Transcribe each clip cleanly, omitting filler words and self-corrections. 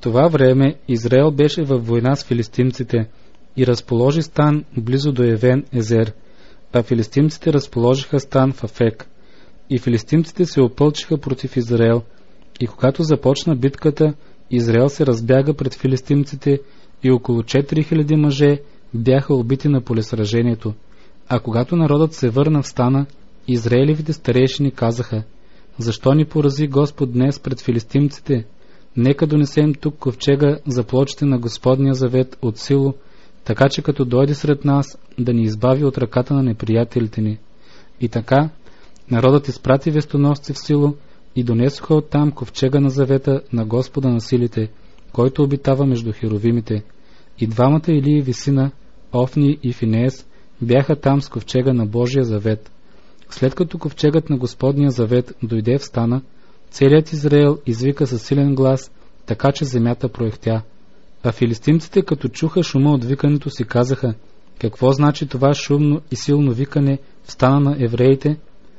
това време Израел беше във война с филистимците и разположи стан близо до Евен Езер, а филистимците разположиха стан в Афек. И филистимците се опълчиха против Израел, и когато започна битката, Израел се разбяга пред филистимците и около 4000 мъже бяха убити на полесражението. А когато народът се върна в стана, Израелевите старейшини казаха: защо ни порази Господ днес пред филистимците? Нека донесем тук ковчега за плочите на Господния завет от Сило, така че като дойде сред нас, да ни избави от ръката на неприятелите ни. И така, народът изпрати вестоносци в Сило и донесоха оттам ковчега на завета на Господа на силите, който обитава между херовимите. И двамата Илии сина, Офни и Финеес, бяха там с ковчега на Божия завет. След като ковчегът на Господния завет дойде в стана, целият Израел извика със силен глас, така че земята проехтя. А филистимците, като чуха шума от викането си, казаха: какво значи това шумно и силно викане в стана на евреите?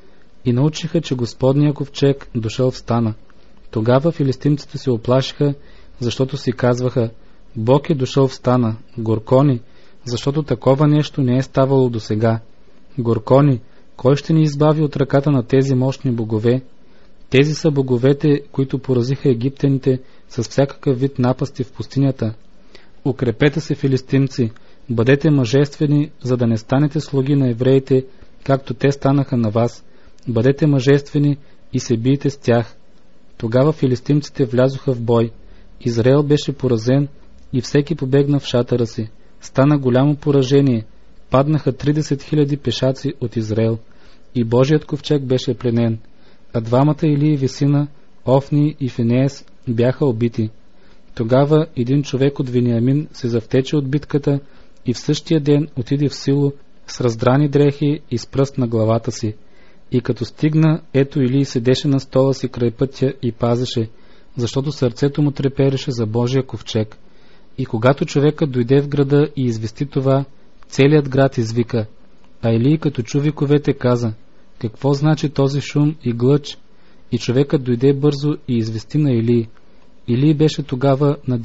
И научиха, че Господния ковчег дошъл в стана. Тогава филистимците се оплашиха, защото си казваха: Бог е дошъл в стана, горкони, защото такова нещо не е ставало досега. Горкони, кой ще ни избави от ръката на тези мощни богове? Тези са боговете, които поразиха египтяните с всякакъв вид напасти в пустинята. Укрепете се, филистимци, бъдете мъжествени, за да не станете слуги на евреите, както те станаха на вас. Бъдете мъжествени и се бийте с тях. Тогава филистимците влязоха в бой. Израел беше поразен и всеки побегна в шатъра си. Стана голямо поражение. Паднаха 30 000 пешаци от Израел. И Божият ковчег беше пленен. А двамата Илиеви сина, Офни и Финеес, бяха убити. Тогава един човек от Вениамин се завтече от битката и в същия ден отиде в Сило с раздрани дрехи и с пръст на главата си. И като стигна, ето Илий седеше на стола си край пътя и пазеше, защото сърцето му трепереше за Божия ковчег. И когато човекът дойде в града и извести това, целият град извика. А Илий, като чу виковете, каза: какво значи този шум и глъч? И човекът дойде бързо и извести на Илий. Илий беше тогава на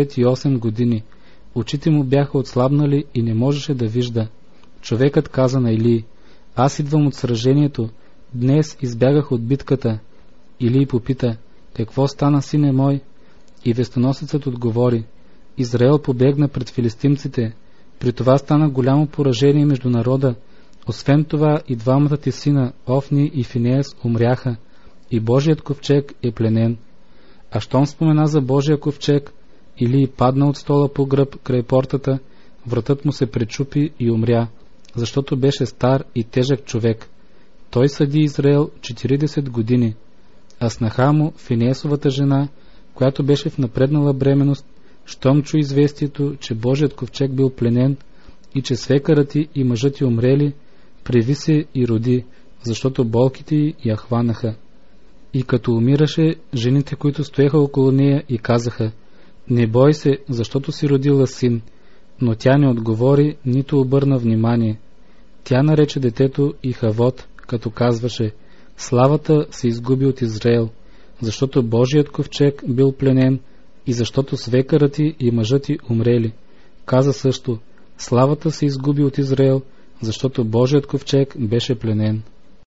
98 години. Очите му бяха отслабнали и не можеше да вижда. Човекът каза на Илий: аз идвам от сражението, днес избягах от битката. Илий попита: какво стана, сине мой? И вестоносецът отговори: Израел побегна пред филистимците. При това стана голямо поражение между народа. Освен това и двамата ти сина, Офни и Финеес, умряха, и Божият ковчег е пленен. А щом спомена за Божия ковчег, Илий падна от стола по гръб край портата, вратът му се пречупи и умря, защото беше стар и тежък човек. Той съди Израел 40 години, а снаха му, Финеесовата жена, която беше в напреднала бременност, щом чу известието, че Божият ковчег бил пленен и че свекърът и мъжът ти умрели, преви се и роди, защото болките й я хванаха. И като умираше, жените, които стоеха около нея, и казаха: не бой се, защото си родила син. Но тя не отговори, нито обърна внимание. Тя нарече детето и Хавот, като казваше: славата се изгуби от Израел, защото Божият ковчег бил пленен и защото свекърът ти и мъжът ти умрели. Каза също: славата се изгуби от Израел, защото Божият ковчег беше пленен.